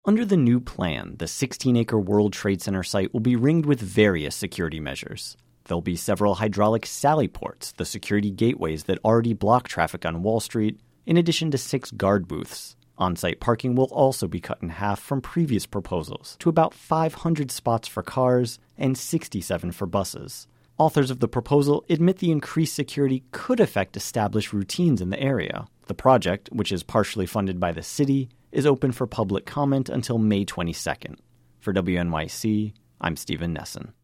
Under the new plan, the 16-acre World Trade Center site will be ringed with various security measures. There'll be several hydraulic sally ports, the security gateways that already block traffic on Wall Street, in addition to 6 guard booths. On-site parking will also be cut in half from previous proposals to about 500 spots for cars and 67 for buses. Authors of the proposal admit the increased security could affect established routines in the area. The project, which is partially funded by the city, is open for public comment until May 22nd. For WNYC, I'm Stephen Nesson.